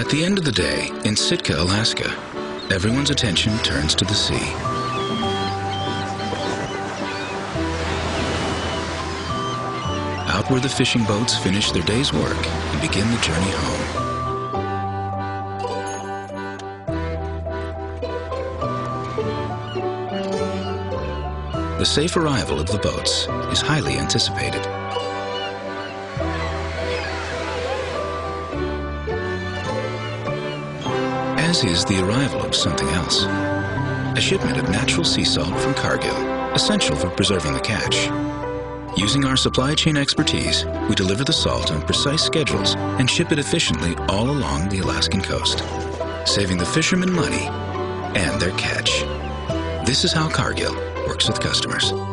At the end of the day, in Sitka, Alaska, everyone's attention turns to the sea. Out where the fishing boats finish their day's work and begin the journey home. The safe arrival of the boats is highly anticipated. As is the arrival of something else. A shipment of natural sea salt from Cargill, essential for preserving the catch. Using our supply chain expertise, we deliver the salt on precise schedules and ship it efficiently all along the Alaskan coast, saving the fishermen money and their catch. This is how Cargill works with customers.